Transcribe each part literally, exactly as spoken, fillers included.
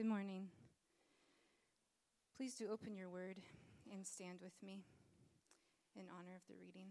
Good morning. Please do open your word and stand with me in honor of the reading.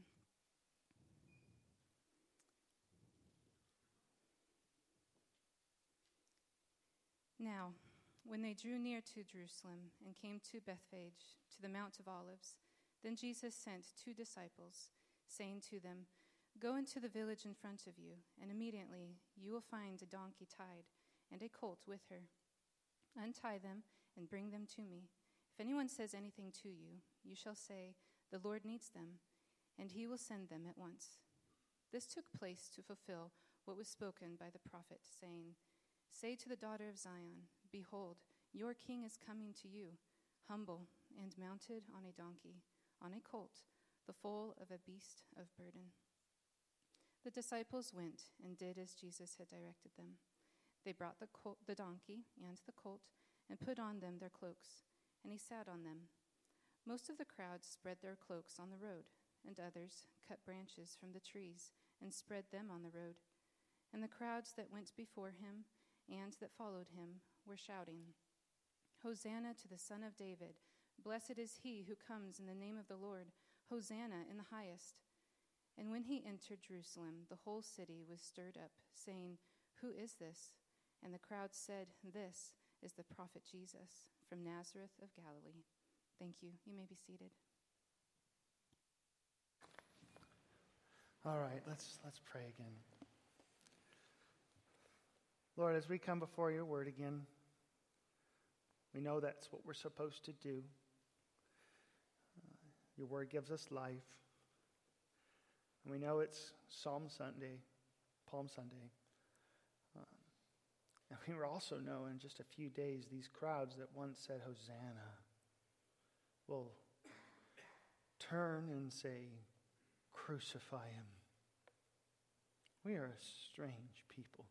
Now, when they drew near to Jerusalem and came to Bethphage, to the Mount of Olives, then Jesus sent two disciples, saying to them, "Go into the village in front of you, and immediately you will find a donkey tied and a colt with her. Untie them and bring them to me. If anyone says anything to you, you shall say, 'The Lord needs them,' and he will send them at once." This took place to fulfill what was spoken by the prophet, saying, "Say to the daughter of Zion, Behold, your king is coming to you, humble and mounted on a donkey, on a colt, the foal of a beast of burden." The disciples went and did as Jesus had directed them. They brought the, col- the donkey and the colt and put on them their cloaks, and he sat on them. Most of the crowd spread their cloaks on the road, and others cut branches from the trees and spread them on the road. And the crowds that went before him and that followed him were shouting, "Hosanna to the Son of David! Blessed is he who comes in the name of the Lord! Hosanna in the highest!" And when he entered Jerusalem, the whole city was stirred up, saying, "Who is this?" And the crowd said, "This is the prophet Jesus from Nazareth of Galilee." Thank you. You may be seated. All right, let's let's pray again. Lord, as we come before your word again, we know that's what we're supposed to do. Uh, your word gives us life. And we know it's Psalm Sunday, Palm Sunday. Um, and we will also know in just a few days, these crowds that once said, "Hosanna," will turn and say, "Crucify him." We are a strange people.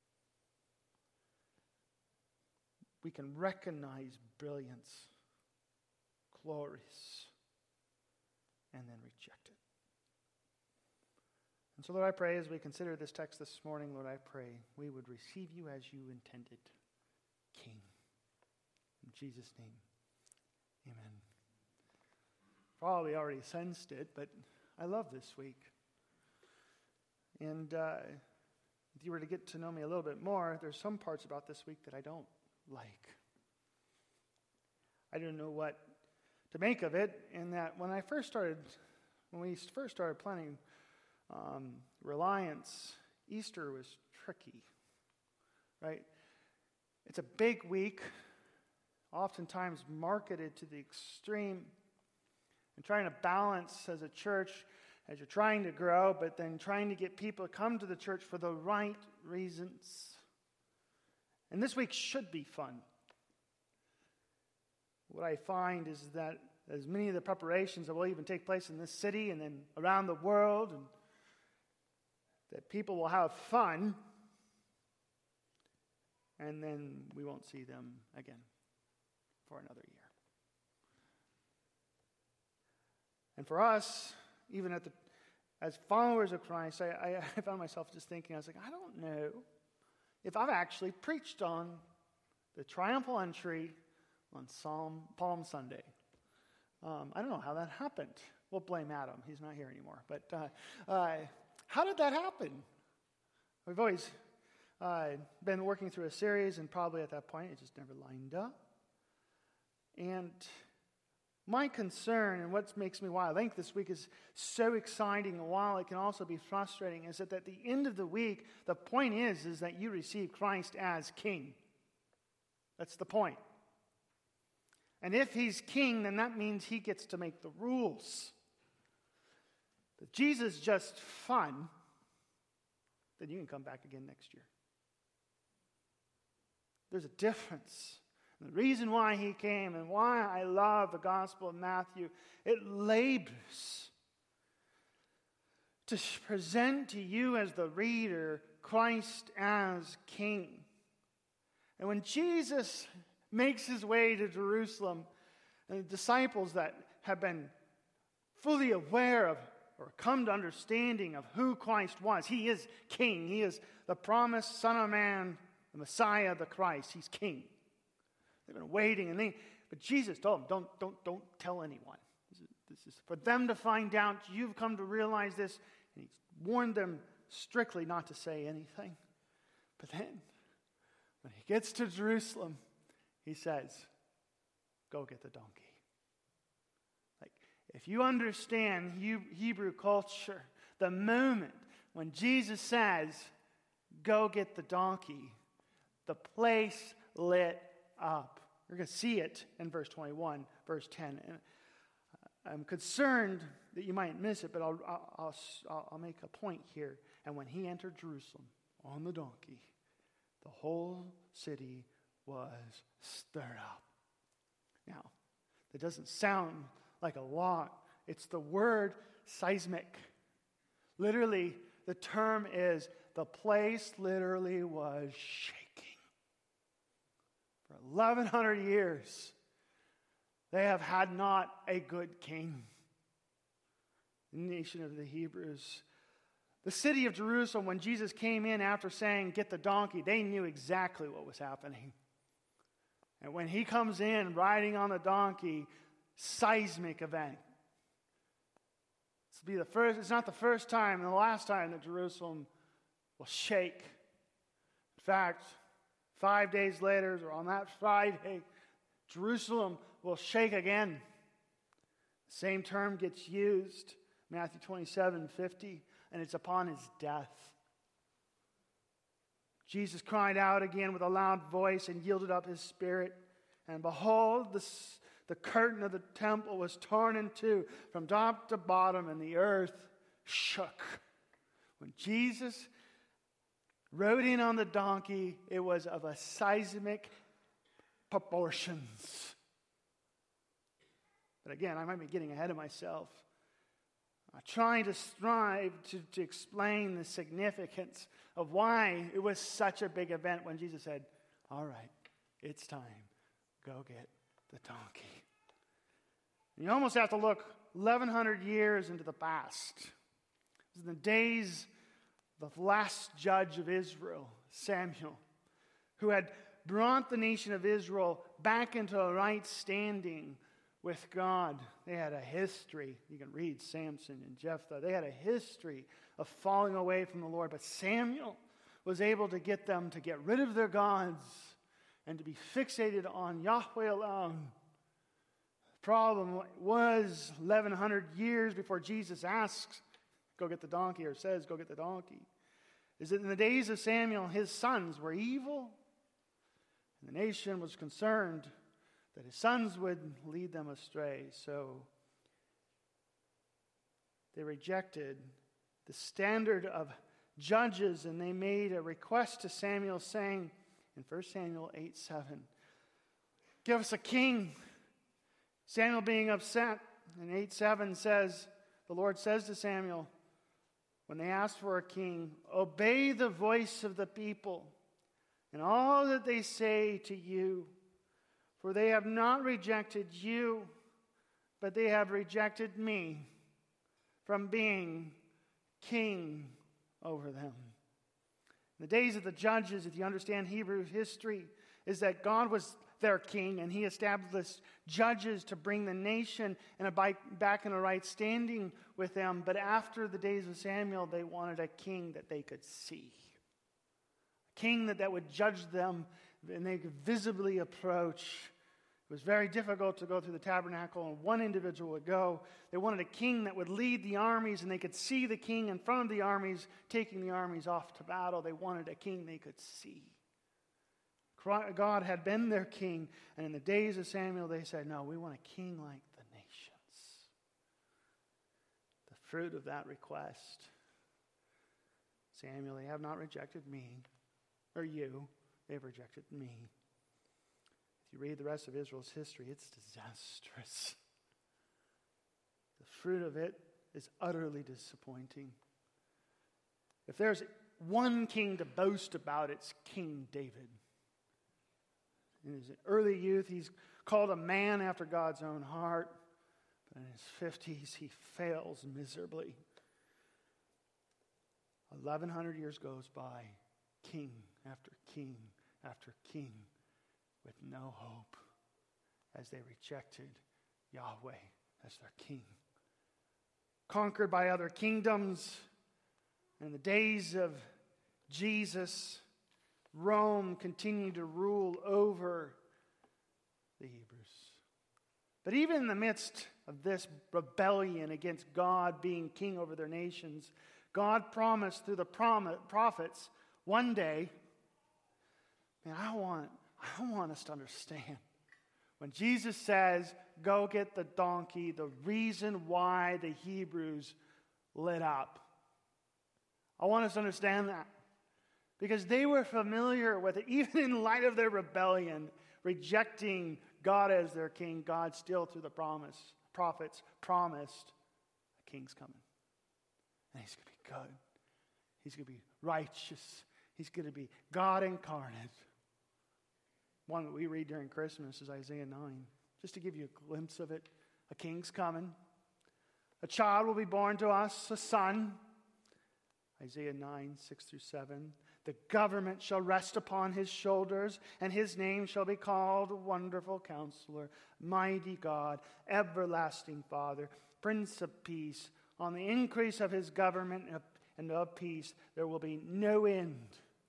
We can recognize brilliance, glorious, and then reject it. And so, Lord, I pray as we consider this text this morning, Lord, I pray we would receive you as you intended, King. In Jesus' name, amen. Probably already sensed it, but I love this week. And uh, if you were to get to know me a little bit more, there's some parts about this week that I don't like. I don't know what to make of it, in that when I first started, when we first started planning um, Reliance, Easter was tricky, right? It's a big week, oftentimes marketed to the extreme, and trying to balance as a church, as you're trying to grow, but then trying to get people to come to the church for the right reasons. And this week should be fun. What I find is that as many of the preparations that will even take place in this city and then around the world, and that people will have fun, and then we won't see them again for another year. And for us, even at the, as followers of Christ, I, I, I found myself just thinking, I was like, I don't know if I've actually preached on the triumphal entry on Psalm, Palm Sunday. Um, I don't know how that happened. We'll blame Adam. He's not here anymore. But uh, uh, how did that happen? We've always uh, been working through a series, and probably at that point it just never lined up. And my concern, and what makes me why I think this week is so exciting, and while it can also be frustrating, is that at the end of the week, the point is, is that you receive Christ as King. That's the point. And if he's King, then that means he gets to make the rules. If Jesus is just fun, then you can come back again next year. There's a difference. And the reason why he came and why I love the Gospel of Matthew, it labors to present to you as the reader Christ as King. And when Jesus makes his way to Jerusalem, and the disciples that have been fully aware of or come to understanding of who Christ was, he is King. He is the promised Son of Man, the Messiah, the Christ. He's King. They've been waiting, and they, but Jesus told them, don't, don't, don't tell anyone. This is, this is for them to find out. You've come to realize this. And he's warned them strictly not to say anything. But then, when he gets to Jerusalem, he says, go get the donkey. Like, if you understand Hebrew culture, the moment when Jesus says, go get the donkey, the place lit up. You're going to see it in verse twenty-one, verse ten. And I'm concerned that you might miss it, but I'll, I'll, I'll, I'll make a point here. And when he entered Jerusalem on the donkey, the whole city was stirred up. Now, that doesn't sound like a lot. It's the word seismic. Literally, the term is the place literally was shaking. For eleven hundred years, they have had not a good king. The nation of the Hebrews. The city of Jerusalem, when Jesus came in after saying, get the donkey, they knew exactly what was happening. And when he comes in riding on the donkey, seismic event. This will be the first, it's not the first time and the last time that Jerusalem will shake. In fact, five days later, or on that Friday, Jerusalem will shake again. The same term gets used, Matthew twenty-seven fifty, and it's upon his death. Jesus cried out again with a loud voice and yielded up his spirit. And behold, the, the curtain of the temple was torn in two from top to bottom, and the earth shook. When Jesus rode in on the donkey, it was of a seismic proportions. But again, I might be getting ahead of myself. I'm trying to strive to, to explain the significance of why it was such a big event when Jesus said, all right, it's time. Go get the donkey. And you almost have to look eleven hundred years into the past. This is the days of the last judge of Israel, Samuel, who had brought the nation of Israel back into a right standing with God. They had a history. You can read Samson and Jephthah. They had a history of falling away from the Lord. But Samuel was able to get them to get rid of their gods and to be fixated on Yahweh alone. The problem was eleven hundred years before Jesus asks, go get the donkey, or says, go get the donkey, is that in the days of Samuel, his sons were evil. And the nation was concerned that his sons would lead them astray. So they rejected the standard of judges, and they made a request to Samuel saying in First Samuel eight seven, give us a king. Samuel being upset, and eight seven says, the Lord says to Samuel, when they ask for a king, obey the voice of the people and all that they say to you. For they have not rejected you, but they have rejected me from being king over them. In the days of the judges, if you understand Hebrew history, is that God was their king, and he established judges to bring the nation in a back in a right standing with them. But after the days of Samuel, they wanted a king that they could see. A king that, that would judge them and they could visibly approach. It was very difficult to go through the tabernacle, and one individual would go. They wanted a king that would lead the armies, and they could see the king in front of the armies, taking the armies off to battle. They wanted a king they could see. God had been their king, and in the days of Samuel, they said, no, we want a king like the nations. The fruit of that request, Samuel, they have not rejected me, or you, they've rejected me. If you read the rest of Israel's history, it's disastrous. The fruit of it is utterly disappointing. If there's one king to boast about, it's King David. In his early youth, he's called a man after God's own heart. But in his fifties, he fails miserably. eleven hundred years goes by, king after king after king, with no hope as they rejected Yahweh as their king. Conquered by other kingdoms, in the days of Jesus, Rome continued to rule over the Hebrews. But even in the midst of this rebellion against God being king over their nations, God promised through the prom- prophets one day, man, I want, I want us to understand. When Jesus says, go get the donkey, the reason why the Hebrews lit up. I want us to understand that. Because they were familiar with it. Even in light of their rebellion, rejecting God as their king, God still through the promise, prophets promised a king's coming. And he's going to be good. He's going to be righteous. He's going to be God incarnate. One that we read during Christmas is Isaiah nine. Just to give you a glimpse of it. A king's coming. A child will be born to us, a son. Isaiah nine, six through seven. The government shall rest upon his shoulders, and his name shall be called Wonderful Counselor, Mighty God, Everlasting Father, Prince of Peace. On the increase of his government and of peace, there will be no end.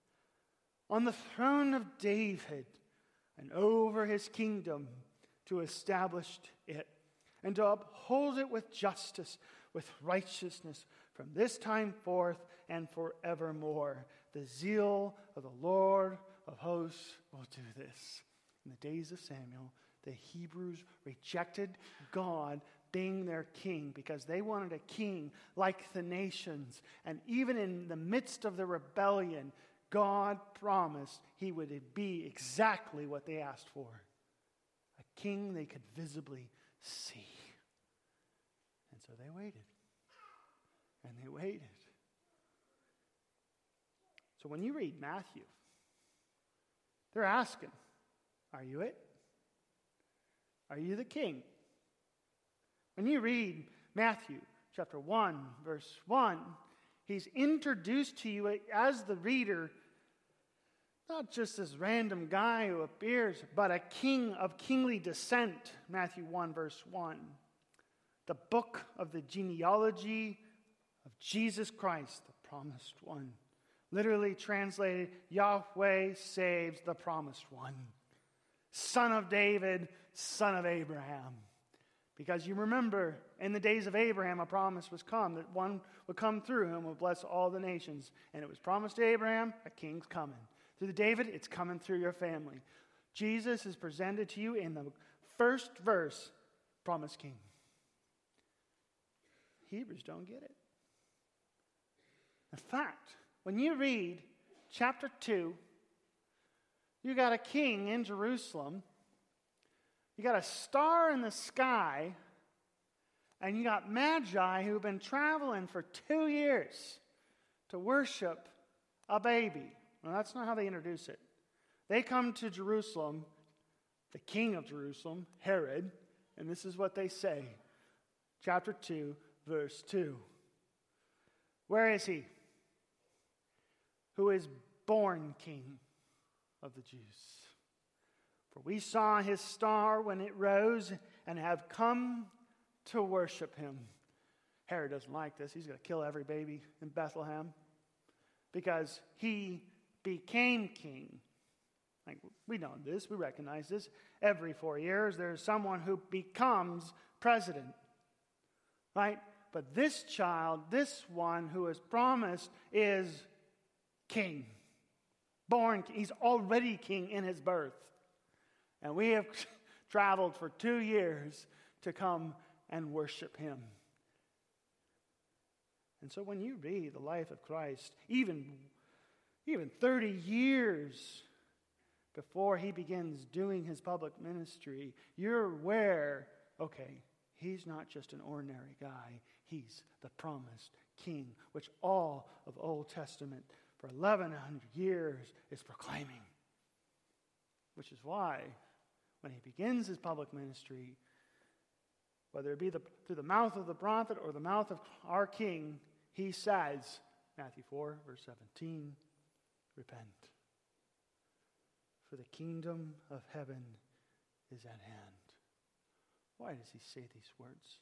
On the throne of David and over his kingdom, to establish it and to uphold it with justice, with righteousness from this time forth and forevermore. The zeal of the Lord of hosts will do this. In the days of Samuel, the Hebrews rejected God being their king because they wanted a king like the nations. And even in the midst of the rebellion, God promised he would be exactly what they asked for. A king they could visibly see. And so they waited. And they waited. So when you read Matthew, they're asking, are you it? Are you the king? When you read Matthew chapter one, verse one, he's introduced to you as the reader, not just this random guy who appears, but a king of kingly descent. Matthew one, verse one. The book of the genealogy of Jesus Christ, the promised one. Literally translated, Yahweh saves the promised one. Son of David, son of Abraham. Because you remember, in the days of Abraham, a promise was come that one would come through whom would bless all the nations. And it was promised to Abraham, a king's coming. Through David, it's coming through your family. Jesus is presented to you in the first verse, promised king. Hebrews don't get it. In fact, when you read chapter two, you got a king in Jerusalem, you got a star in the sky, and you got magi who've been traveling for two years to worship a baby. Well, that's not how they introduce it. They come to Jerusalem, the king of Jerusalem, Herod, and this is what they say. Chapter two, verse two. Where is he? Who is born king of the Jews. For we saw his star when it rose and have come to worship him. Herod doesn't like this. He's going to kill every baby in Bethlehem because he became king. Like, we know this. We recognize this. Every four years there's someone who becomes president. Right? But this child, this one who is promised, is king. Born king. He's already king in his birth. And we have traveled for two years to come and worship him. And so when you read the life of Christ, even, even thirty years before he begins doing his public ministry, you're aware, okay, he's not just an ordinary guy. He's the promised king, which all of Old Testament for eleven hundred years is proclaiming. Which is why when he begins his public ministry, whether it be the, through the mouth of the prophet or the mouth of our king, he says, Matthew four, verse seventeen, repent. for the kingdom of heaven is at hand. Why does he say these words?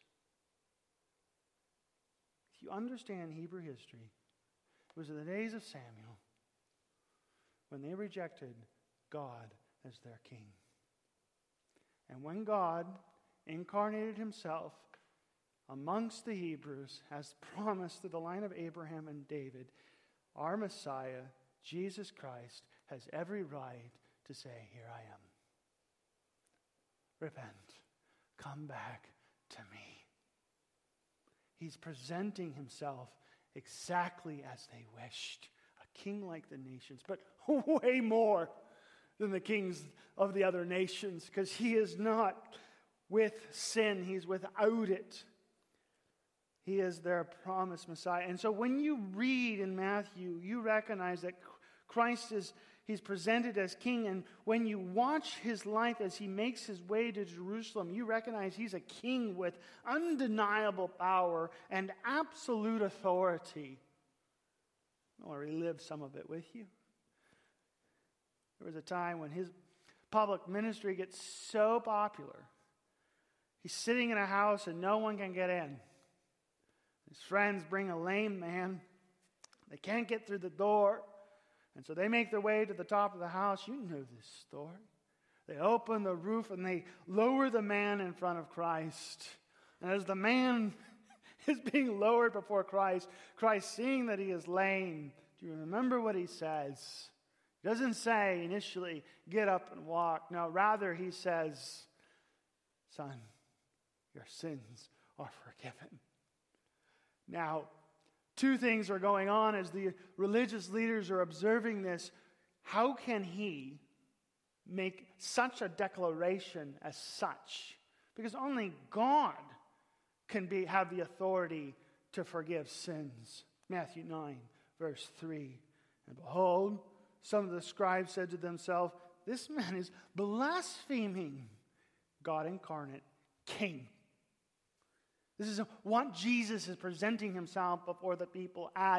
If you understand Hebrew history, it was in the days of Samuel when they rejected God as their king. And when God incarnated himself amongst the Hebrews, as promised to the line of Abraham and David, our Messiah, Jesus Christ, has every right to say, here I am. Repent. Come back to me. He's presenting himself exactly as they wished. A king like the nations, but way more than the kings of the other nations, because he is not with sin. He's without it. He is their promised Messiah. And so when you read in Matthew, you recognize that Christ is He's presented as king, and when you watch his life as he makes his way to Jerusalem, you recognize he's a king with undeniable power and absolute authority. I'll relive some of it with you. There was a time when his public ministry gets so popular, he's sitting in a house and no one can get in. His friends bring a lame man. They can't get through the door. And so they make their way to the top of the house. You know this story. They open the roof and they lower the man in front of Christ. And as the man is being lowered before Christ, Christ, seeing that he is lame, do you remember what he says? He doesn't say initially, get up and walk. No, rather he says, son, your sins are forgiven. Now, two things are going on as the religious leaders are observing this. How can he make such a declaration as such? Because only God can be, have the authority to forgive sins. Matthew nine, verse three. And behold, some of the scribes said to themselves, this man is blaspheming God incarnate, King. This is what Jesus is presenting himself before the people as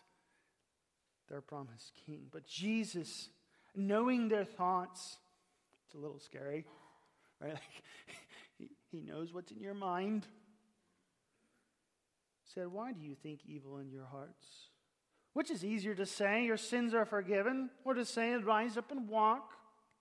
their promised king. But Jesus, knowing their thoughts, it's a little scary, right? Like, he, he knows what's in your mind. Said, why do you think evil in your hearts? Which is easier to say, your sins are forgiven, or to say, rise up and walk?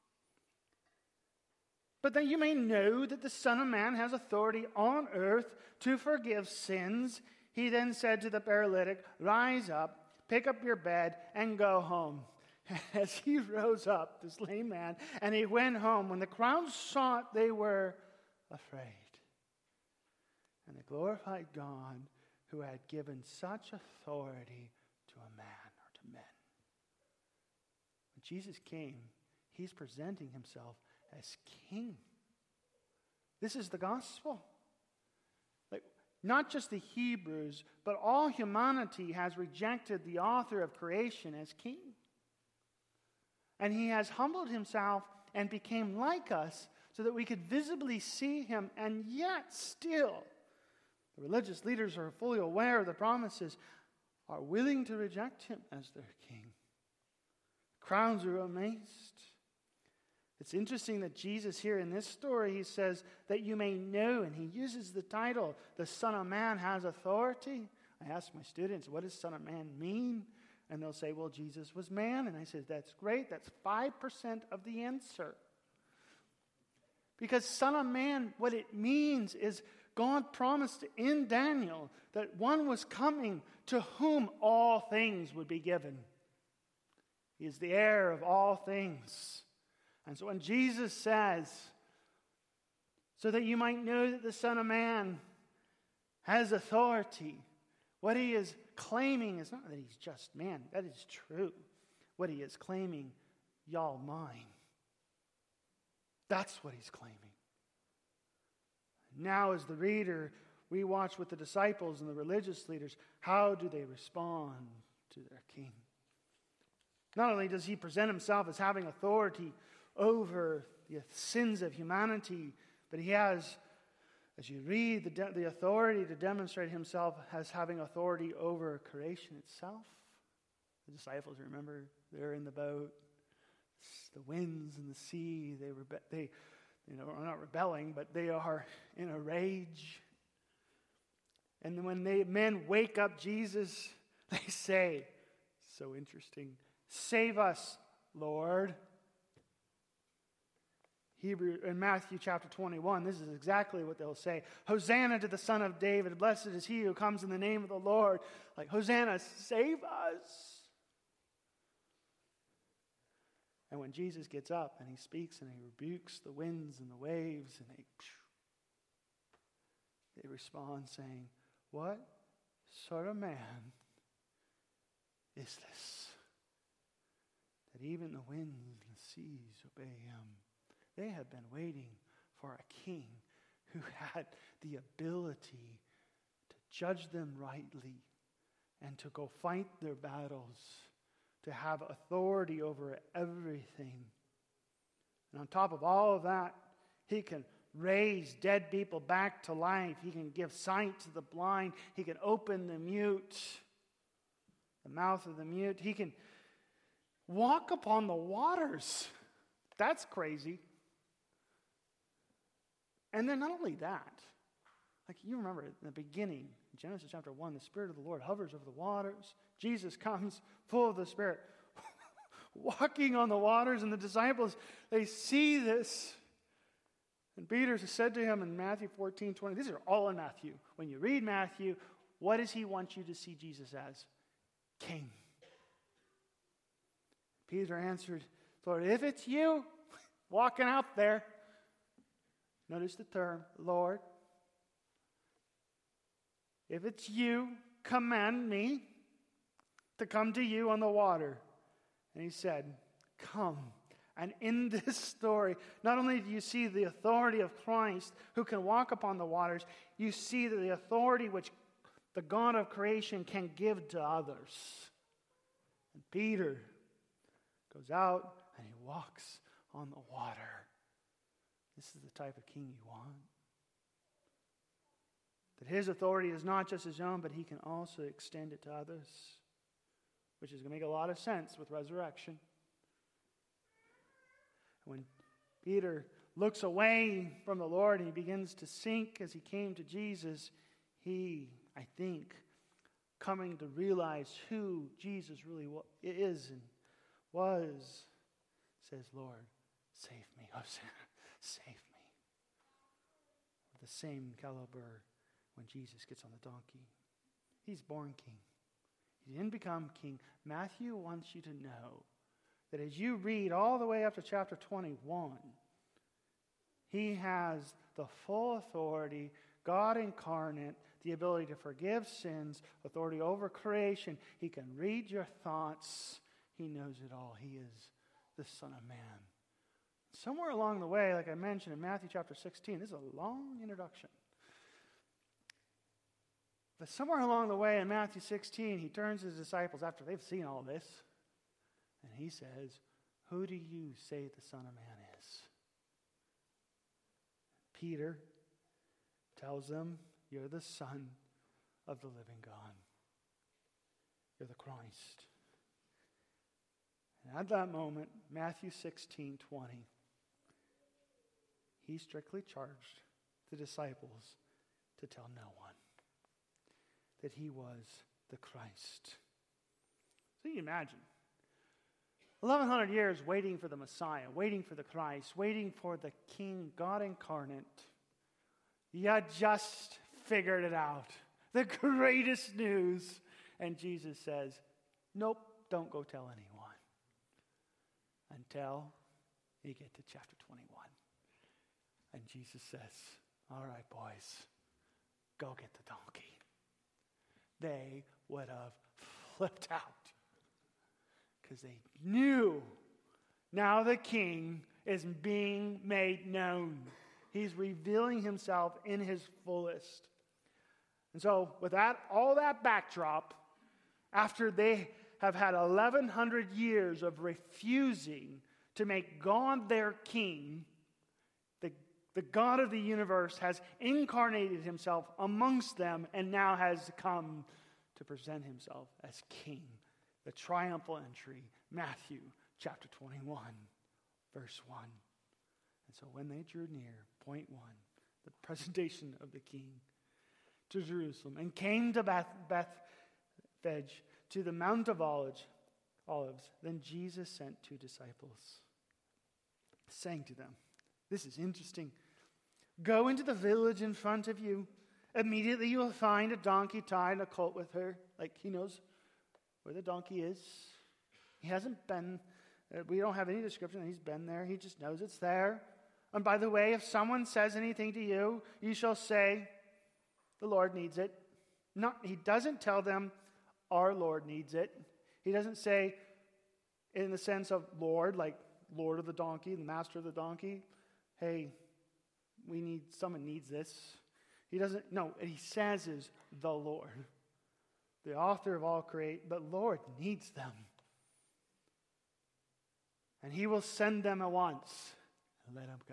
But that you may know that the Son of Man has authority on earth to forgive sins, he then said to the paralytic, rise up, pick up your bed, and go home. As he rose up, this lame man, and he went home, when the crowd saw it, they were afraid. And they glorified God who had given such authority to a man or to men. When Jesus came, he's presenting himself as king. This is the gospel. Like, not just the Hebrews, but all humanity has rejected the author of creation as king. And he has humbled himself and became like us so that we could visibly see him, and yet still the religious leaders are fully aware of the promises, are willing to reject him as their king. Crowds are amazed. It's interesting that Jesus here in this story, he says that you may know, and he uses the title, the Son of Man has authority. I ask my students, what does Son of Man mean? And they'll say, well, Jesus was man. And I said, that's great. That's five percent of the answer. Because Son of Man, what it means is God promised in Daniel that one was coming to whom all things would be given. He is the heir of all things. And so when Jesus says, so that you might know that the Son of Man has authority, what he is claiming is not that he's just man. That is true. What he is claiming, y'all mine. That's what he's claiming. Now as the reader, we watch with the disciples and the religious leaders, how do they respond to their king? Not only does he present himself as having authority over the sins of humanity, but he has, as you read, the, de- the authority to demonstrate himself as having authority over creation itself. The disciples, remember, they're in the boat. The winds and the sea, they, rebe- they you know, are not rebelling, but they are in a rage. And when they men wake up Jesus, they say, so interesting, "Save us, Lord." Hebrew in Matthew chapter twenty-one, this is exactly what they'll say. "Hosanna to the Son of David. Blessed is he who comes in the name of the Lord." Like, Hosanna, save us. And when Jesus gets up and he speaks and he rebukes the winds and the waves, and they, they respond saying, "What sort of man is this, that even the winds and the seas obey him?" They have been waiting for a king who had the ability to judge them rightly and to go fight their battles, to have authority over everything. And on top of all of that, he can raise dead people back to life. He can give sight to the blind. He can open the mute, the mouth of the mute. He can walk upon the waters. That's crazy. And then not only that, like you remember in the beginning, Genesis chapter one, the Spirit of the Lord hovers over the waters. Jesus comes full of the Spirit, walking on the waters, and the disciples, they see this. And Peter said to him in Matthew fourteen twenty, these are all in Matthew. When you read Matthew, what does he want you to see Jesus as? King. Peter answered, "Lord, if it's you walking out there," notice the term, "Lord, if it's you, command me to come to you on the water." And he said, "Come." And in this story, not only do you see the authority of Christ who can walk upon the waters, you see the authority which the God of creation can give to others. And Peter goes out and he walks on the water. This is the type of king you want. That his authority is not just his own, but he can also extend it to others, which is going to make a lot of sense with resurrection. When Peter looks away from the Lord and he begins to sink as he came to Jesus, he, I think, coming to realize who Jesus really is and was, says, "Lord, save me, Hosanna, save me." The same caliber when Jesus gets on the donkey. He's born king. He didn't become king. Matthew wants you to know that as you read all the way up to chapter twenty-one, he has the full authority, God incarnate, the ability to forgive sins, authority over creation. He can read your thoughts. He knows it all. He is the Son of Man. Somewhere along the way, like I mentioned in Matthew chapter sixteen, this is a long introduction. But somewhere along the way in Matthew sixteen, he turns to his disciples after they've seen all this, and he says, "Who do you say the Son of Man is?" Peter tells them, "You're the Son of the living God. You're the Christ." And at that moment, Matthew sixteen twenty, he strictly charged the disciples to tell no one that he was the Christ. So you can imagine, eleven hundred years waiting for the Messiah, waiting for the Christ, waiting for the King, God incarnate. You just figured it out. The greatest news. And Jesus says, "Nope, don't go tell anyone." Until you get to chapter twenty-one. And Jesus says, "All right, boys, go get the donkey." They would have flipped out because they knew now the king is being made known. He's revealing himself in his fullest. And so with that, all that backdrop, after they have had eleven hundred years of refusing to make God their king, the, the God of the universe has incarnated himself amongst them and now has come to present himself as king. The triumphal entry, Matthew chapter twenty-one, verse one. And so when they drew near, point one, the presentation of the king to Jerusalem, and came to Beth, Bethphage, to the Mount of Olives, Olives, then Jesus sent two disciples, saying to them, this is interesting, go into the village in front of you. Immediately you will find a donkey tied and a colt with her. Like he knows where the donkey is. He hasn't been, uh, we don't have any description that he's been there. He just knows it's there. And by the way, if someone says anything to you, you shall say, the Lord needs it. Not, he doesn't tell them, our Lord needs it. He doesn't say, in the sense of Lord, like Lord of the donkey, the master of the donkey. Hey, we need, someone needs this. He doesn't, no, what he says is the Lord, the author of all create, but Lord needs them. And he will send them at once and let them go.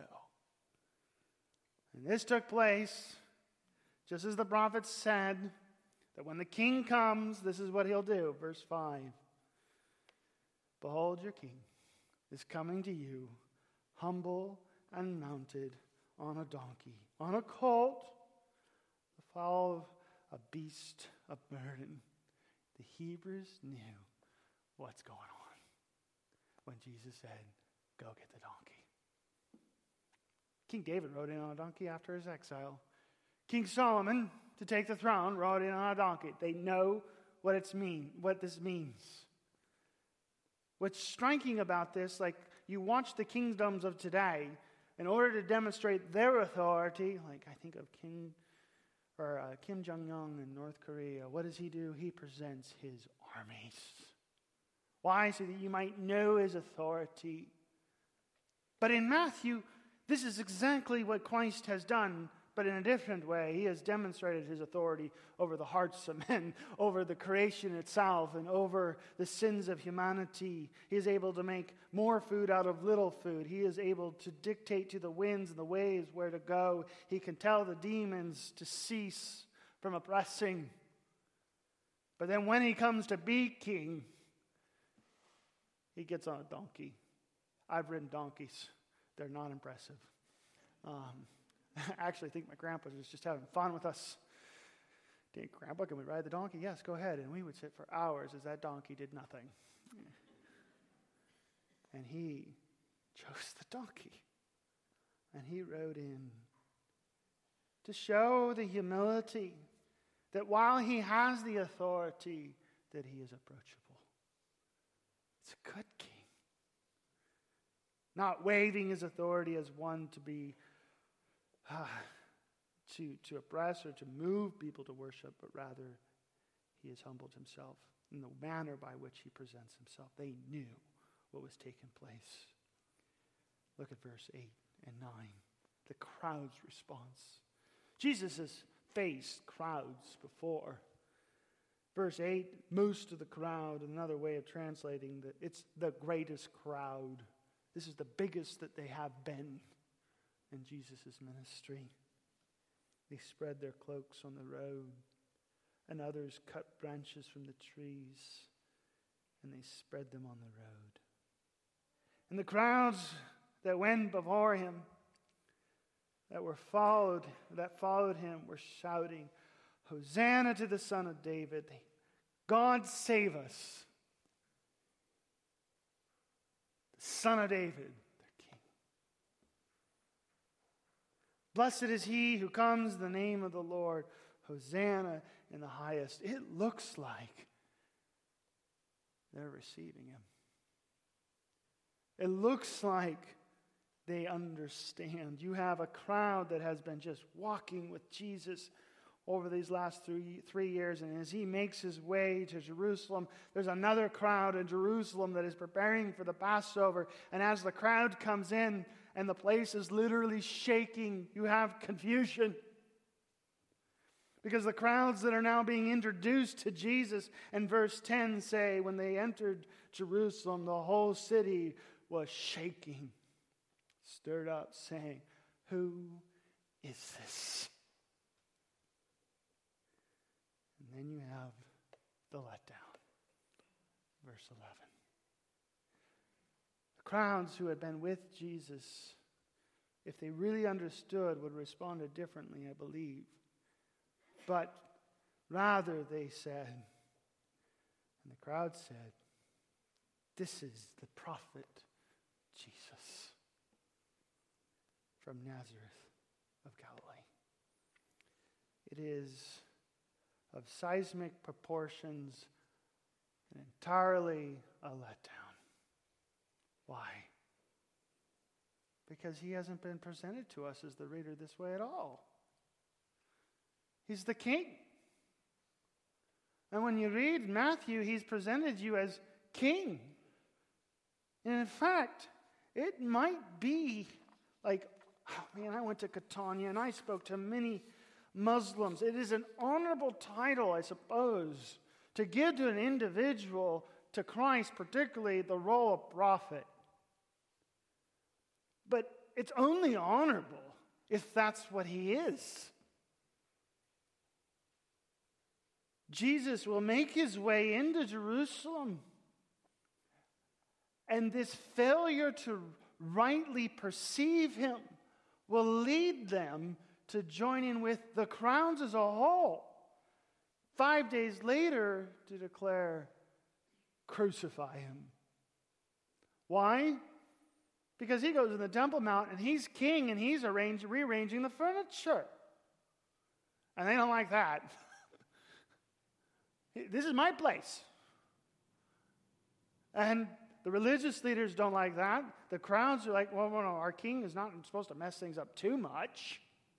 And this took place, just as the prophet said, that when the king comes, this is what he'll do. Verse five. Behold, your king is coming to you, humble and mounted on a donkey, on a colt, the foal of a beast of burden. The Hebrews knew what's going on when Jesus said, go get the donkey. King David rode in on a donkey after his exile. King Solomon, to take the throne, rode in on a donkey. They know what it's mean, what this means. What's striking about this, like you watch the kingdoms of today, in order to demonstrate their authority, like I think of King or uh, Kim Jong-un in North Korea, what does he do? He presents his armies. Why? So that you might know his authority. But in Matthew, this is exactly what Christ has done, but in a different way. He has demonstrated his authority over the hearts of men, over the creation itself, and over the sins of humanity. He is able to make more food out of little food. He is able to dictate to the winds and the waves where to go. He can tell the demons to cease from oppressing. But then when he comes to be king, he gets on a donkey. I've ridden donkeys. They're not impressive. Um, I actually think my grandpa was just having fun with us. Did Grandpa, can we ride the donkey? Yes, go ahead. And we would sit for hours as that donkey did nothing. And he chose the donkey. And he rode in to show the humility that while he has the authority, that he is approachable. It's a good king. Not waving his authority as one to be uh, to, to oppress or to move people to worship, but rather he has humbled himself in the manner by which he presents himself. They knew what was taking place. Look at verse eight and nine. The crowd's response. Jesus has faced crowds before. Verse eight, most of the crowd, another way of translating that it's the greatest crowd. This is the biggest that they have been in Jesus' ministry. They spread their cloaks on the road, and others cut branches from the trees, and they spread them on the road. And the crowds that went before him, that were followed, that followed him, were shouting, Hosanna to the Son of David. God save us. The Son of David, their King. Blessed is he who comes in the name of the Lord. Hosanna in the highest. It looks like they're receiving him. It looks like they understand. You have a crowd that has been just walking with Jesus over these last three, three years. And as he makes his way to Jerusalem, there's another crowd in Jerusalem that is preparing for the Passover. And as the crowd comes in and the place is literally shaking, you have confusion. Because the crowds that are now being introduced to Jesus in verse ten say, when they entered Jerusalem, the whole city was shaking, stirred up, saying, who is this? And then you have the letdown. Verse eleven. crowds who had been with Jesus, if they really understood, would have responded differently, I believe. But rather they said, and the crowd said, "This is the prophet Jesus from Nazareth of Galilee." It is of seismic proportions and entirely a letdown. Why? Because he hasn't been presented to us as the reader this way at all. He's the king. And when you read Matthew, he's presented you as king. And in fact, it might be like, oh man, I went to Catania and I spoke to many Muslims. It is an honorable title, I suppose, to give to an individual, to Christ, particularly the role of prophet. But it's only honorable if that's what he is. Jesus will make his way into Jerusalem. And this failure to rightly perceive him will lead them to join in with the crowds as a whole. Five days later to declare, "Crucify him." Why? Because he goes to the Temple Mount and he's king and he's arranged, rearranging the furniture. And they don't like that. This is my place. And the religious leaders don't like that. The crowds are like, well, well, no, our king is not supposed to mess things up too much.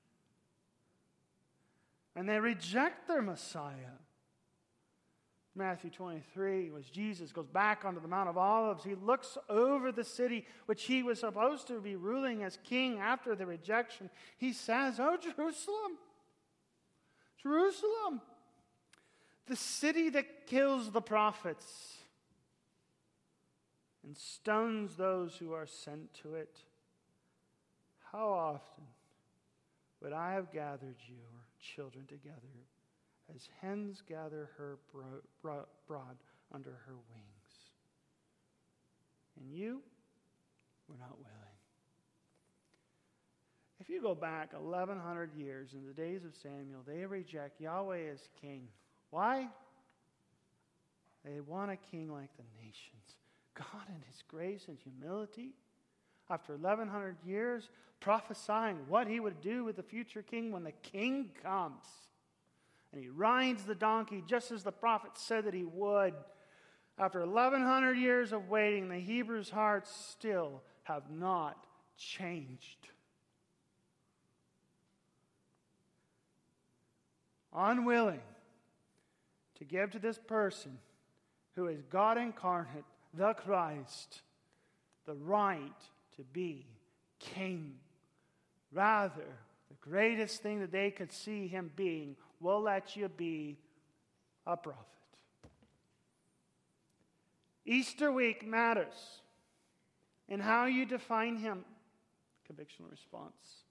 And they reject their Messiah. Matthew twenty-three, as Jesus goes back onto the Mount of Olives, he looks over the city which he was supposed to be ruling as king after the rejection. He says, "Oh, Jerusalem, Jerusalem, the city that kills the prophets and stones those who are sent to it. How often would I have gathered your children together as hens gather her bro- brood under her wings. And you were not willing." If you go back eleven hundred years in the days of Samuel, they reject Yahweh as king. Why? They want a king like the nations. God in his grace and humility, after eleven hundred years, prophesying what he would do with the future king when the king comes. And he rides the donkey just as the prophet said that he would. After eleven hundred years of waiting, the Hebrews' hearts still have not changed. Unwilling to give to this person who is God incarnate, the Christ, the right to be king. Rather, the greatest thing that they could see him being, we'll let you be a prophet. Easter week matters in how you define him. Convictional response.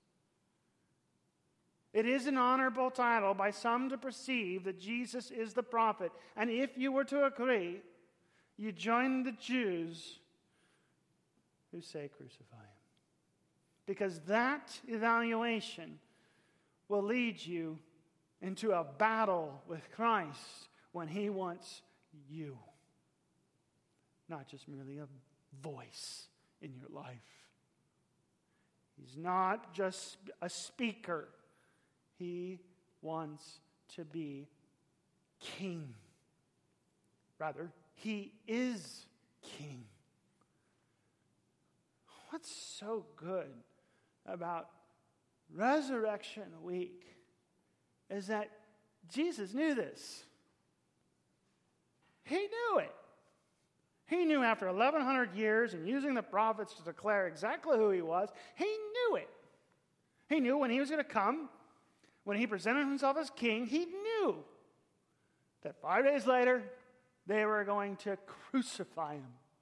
It is an honorable title by some to perceive that Jesus is the prophet. And if you were to agree, you join the Jews who say crucify him. Because that evaluation will lead you into a battle with Christ when he wants you. Not just merely a voice in your life. He's not just a speaker. He wants to be king. Rather, he is king. What's so good about Resurrection Week is that Jesus knew this. He knew it. He knew after eleven hundred years and using the prophets to declare exactly who he was, he knew it. He knew when he was going to come, when he presented himself as king, he knew that five days later, they were going to crucify him.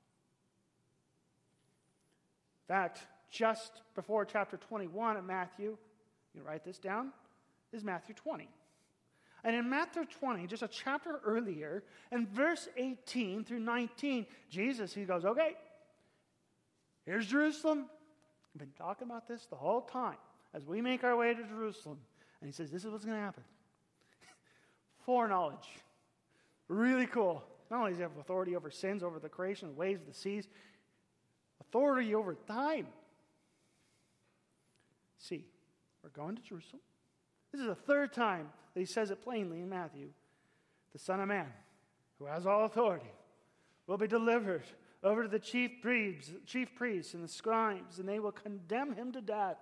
In fact, just before chapter twenty-one of Matthew, you write this down, is Matthew twenty. And in Matthew twenty, just a chapter earlier, in verse eighteen through nineteen, Jesus, he goes, okay, Here's Jerusalem. I've been talking about this the whole time as we make our way to Jerusalem. And he says, this is what's going to happen. Foreknowledge. Really cool. Not only does he have authority over sins, over the creation, the waves of the seas, authority over time. See, we're going to Jerusalem. This is the third time that he says it plainly in Matthew. The Son of Man, who has all authority, will be delivered over to the chief priests, chief priests and the scribes, and they will condemn him to death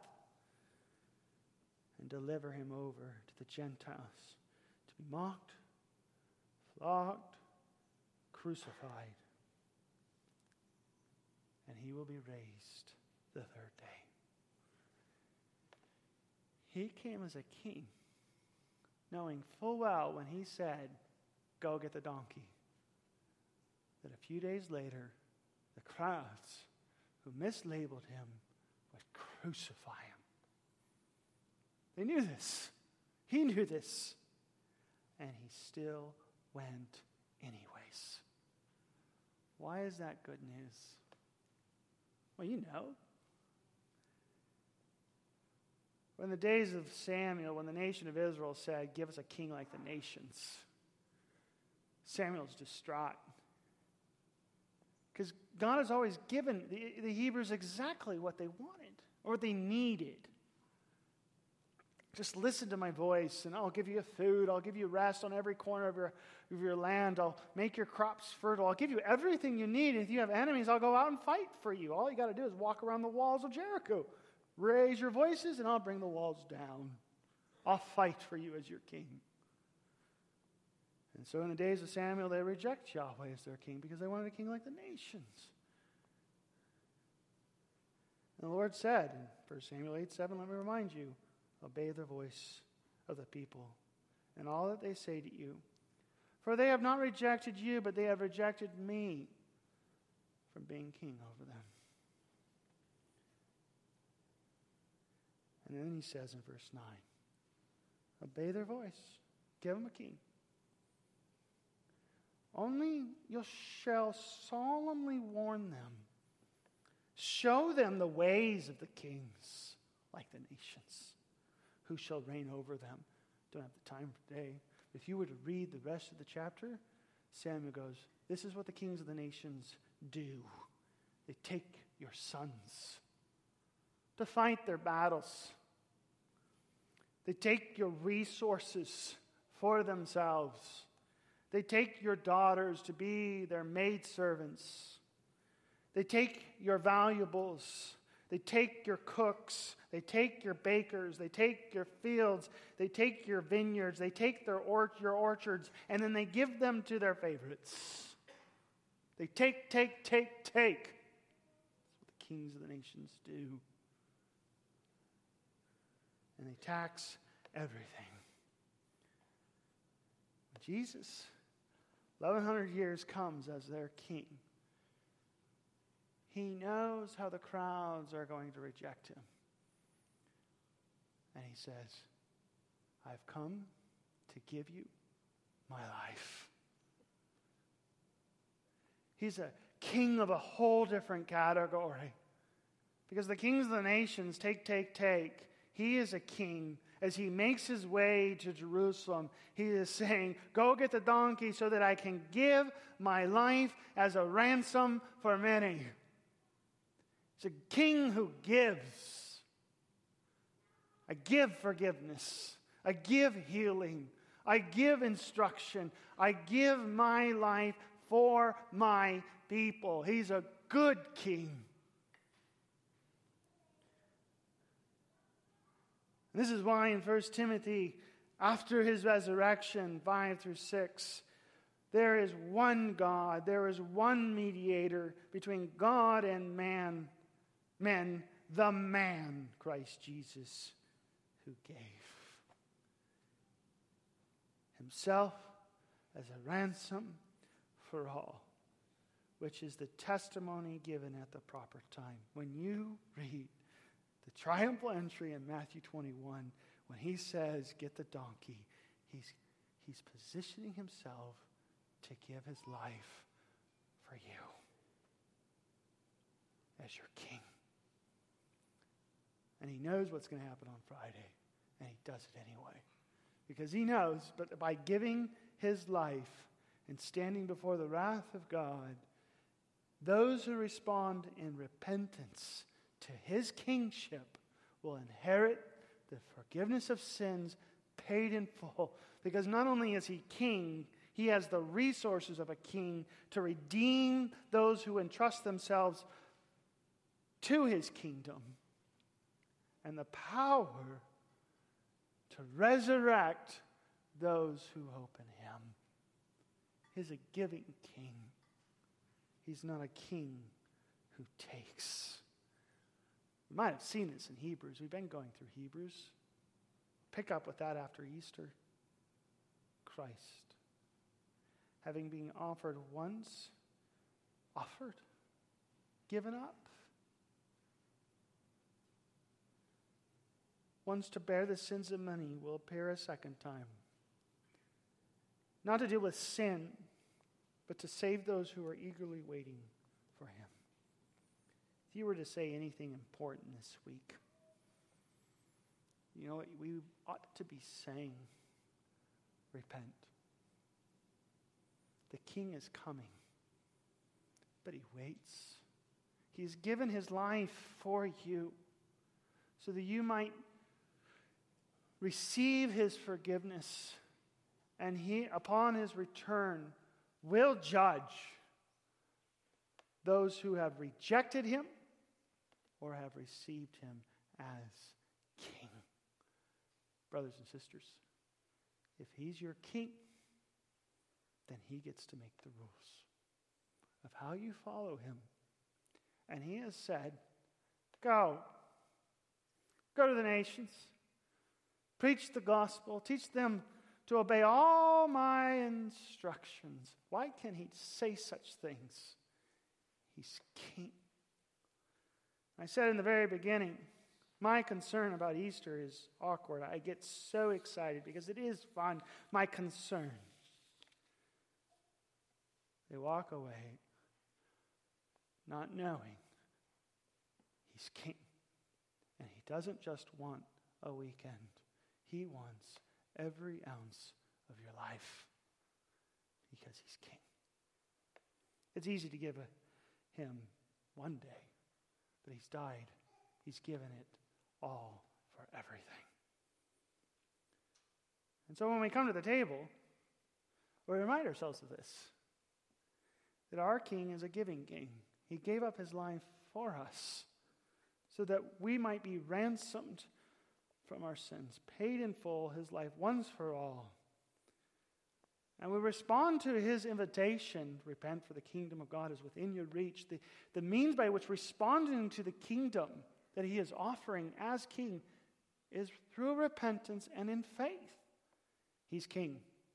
and deliver him over to the Gentiles to be mocked, flogged, crucified, and he will be raised the third day. He came as a king, knowing full well when he said, go get the donkey, that a few days later, the crowds who mislabeled him would crucify him. They knew this. He knew this. And he still went anyways. Why is that good news? Well, you know. When the days of Samuel, when the nation of Israel said, give us a king like the nations, Samuel's distraught. Because God has always given the, the Hebrews exactly what they wanted or what they needed. Just listen to my voice, and I'll give you food. I'll give you rest on every corner of your, of your land. I'll make your crops fertile. I'll give you everything you need. If you have enemies, I'll go out and fight for you. All you got to do is walk around the walls of Jericho. Raise your voices, and I'll bring the walls down. I'll fight for you as your king. And so in the days of Samuel, they reject Yahweh as their king because they wanted a king like the nations. And the Lord said in First Samuel eight seven, let me remind you, obey the voice of the people and all that they say to you. For they have not rejected you, but they have rejected me from being king over them. And then he says in verse nine, obey their voice. Give them a king. Only you shall solemnly warn them. Show them the ways of the kings like the nations, who shall reign over them. Don't have the time for today. If you were to read the rest of the chapter, Samuel goes, this is what the kings of the nations do. They take your sons to fight their battles. They take your resources for themselves. They take your daughters to be their maidservants. They take your valuables. They take your cooks. They take your bakers. They take your fields. They take your vineyards. They take their or- your orchards, and then they give them to their favorites. They take, take, take, take. That's what the kings of the nations do. And they tax everything. Jesus, eleven hundred years, comes as their king. He knows how the crowds are going to reject him. And he says, I've come to give you my life. He's a king of a whole different category. Because the kings of the nations take, take, take. He is a king. As he makes his way to Jerusalem, he is saying, go get the donkey so that I can give my life as a ransom for many. It's a king who gives. I give forgiveness. I give healing. I give instruction. I give my life for my people. He's a good king. And this is why in First Timothy, after his resurrection, five through six, there is one God, there is one mediator between God and man, men, the man, Christ Jesus, who gave himself as a ransom for all, which is the testimony given at the proper time. When you read the triumphal entry in Matthew twenty-one, when he says, get the donkey, he's, he's positioning himself to give his life for you. as your king. And he knows what's going to happen on Friday, and he does it anyway. Because he knows, but by giving his life and standing before the wrath of God, those who respond in repentance to his kingship will inherit the forgiveness of sins paid in full. Because not only is he king, he has the resources of a king to redeem those who entrust themselves to his kingdom, and the power to resurrect those who hope in him. He's a giving king. He's not a king who takes. We might have seen this in Hebrews. We've been going through Hebrews. Pick up with that after Easter. Christ, having been offered once, offered, given up. Once to bear the sins of many, will appear a second time. Not to deal with sin, but to save those who are eagerly waiting for him. If you were to say anything important this week, you know what we ought to be saying? Repent. The king is coming, but he waits. He's given his life for you so that you might receive his forgiveness, and he, upon his return, will judge those who have rejected him or have received him as king. Brothers and sisters, if he's your king, then he gets to make the rules of how you follow him. And he has said, go. Go to the nations. Preach the gospel. Teach them to obey all my instructions. Why can he say such things? He's king. I said in the very beginning, my concern about Easter is awkward. I get so excited because it is fun. My concern. They walk away not knowing he's king. And he doesn't just want a weekend. He wants every ounce of your life because he's king. It's easy to give a, him one day, but he's died. He's given it all for everything. And so when we come to the table, we remind ourselves of this, that our king is a giving king. He gave up his life for us so that we might be ransomed from our sins, paid in full, his life once for all. And we respond to his invitation, repent for the kingdom of God is within your reach. The, the means by which responding to the kingdom that he is offering as king is through repentance and in faith. He's king.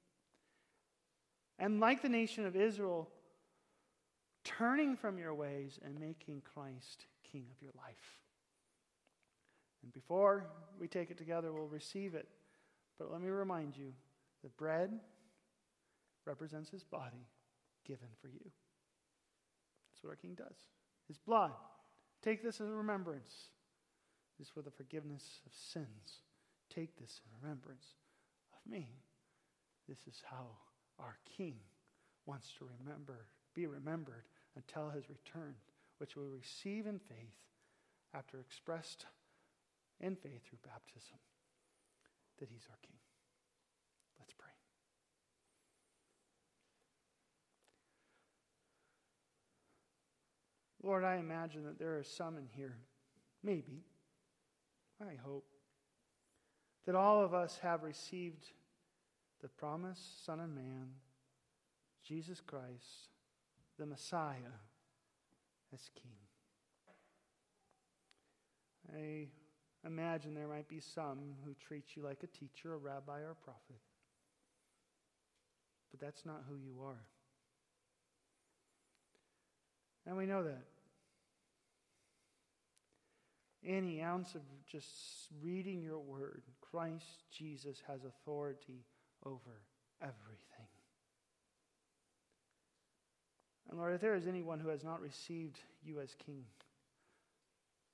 And like the nation of Israel, turning from your ways and making Christ king of your life. And before we take it together, we'll receive it. But let me remind you, the bread represents his body given for you. That's what our king does. His blood. Take this in remembrance. This is for the forgiveness of sins. Take this in remembrance of me. This is how our king wants to remember, be remembered until his return, which we receive in faith after expressed in faith through baptism, that he's our king. Let's pray. Lord, I imagine that there are some in here, maybe, I hope, that all of us have received the promised Son of Man, Jesus Christ, the Messiah, as King. I imagine there might be some who treat you like a teacher, a rabbi, or a prophet. But that's not who you are. And we know that. Any ounce of just reading your word, Christ Jesus has authority over everything. And Lord, if there is anyone who has not received you as King,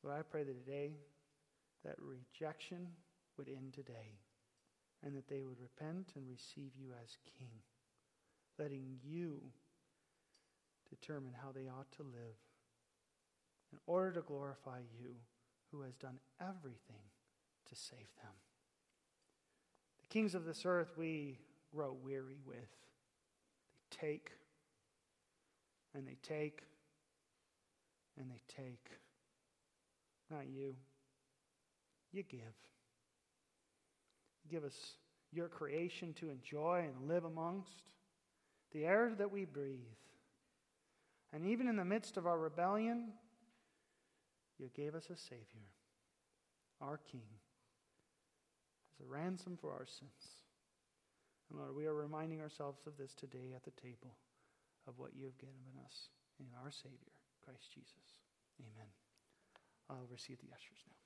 Lord, I pray that today that rejection would end today, and that they would repent and receive you as King, letting you determine how they ought to live in order to glorify you, who has done everything to save them. The kings of this earth we grow weary with. They take, and they take, and they take. Not you. You give. Give us your creation to enjoy and live amongst, the air that we breathe. And even in the midst of our rebellion, you gave us a Savior, our King, as a ransom for our sins. And Lord, we are reminding ourselves of this today at the table, of what you have given us in our Savior, Christ Jesus. Amen. I'll receive the ushers now.